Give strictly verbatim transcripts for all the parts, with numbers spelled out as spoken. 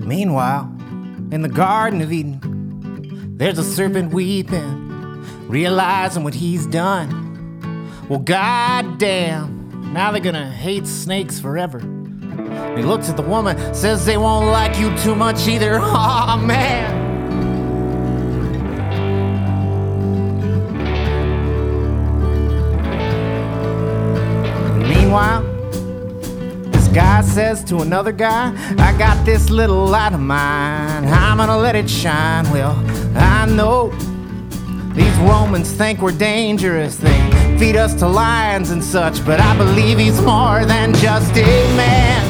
Meanwhile, in the Garden of Eden, there's a serpent weeping, realizing what he's done. Well, goddamn, now they're gonna hate snakes forever. He looks at the woman, says they won't like you too much either. Aw, oh, man. Meanwhile, this guy says to another guy, I got this little light of mine, I'm gonna let it shine. Well, I know these Romans think we're dangerous, they feed us to lions and such, but I believe he's more than just a man.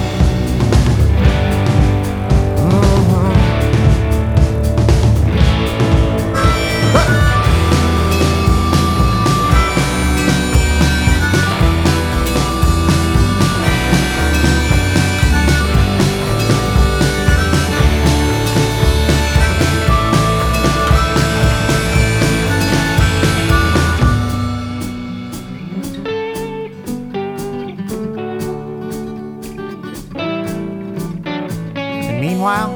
Meanwhile,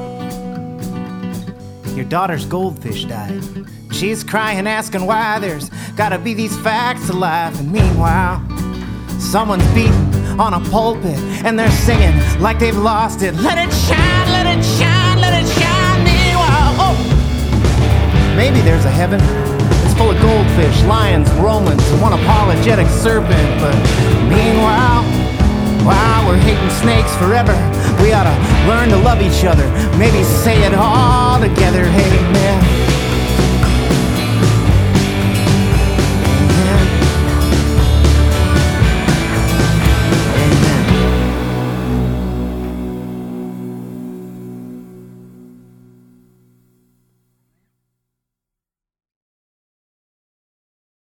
your daughter's goldfish died. She's crying, asking why there's gotta be these facts to life. And meanwhile, someone's beating on a pulpit and they're singing like they've lost it. Let it shine, let it shine, let it shine. Meanwhile, oh, maybe there's a heaven. It's full of goldfish, lions, Romans, and one apologetic serpent. But meanwhile, while we're hating snakes forever, we ought to learn to love each other. Maybe say it all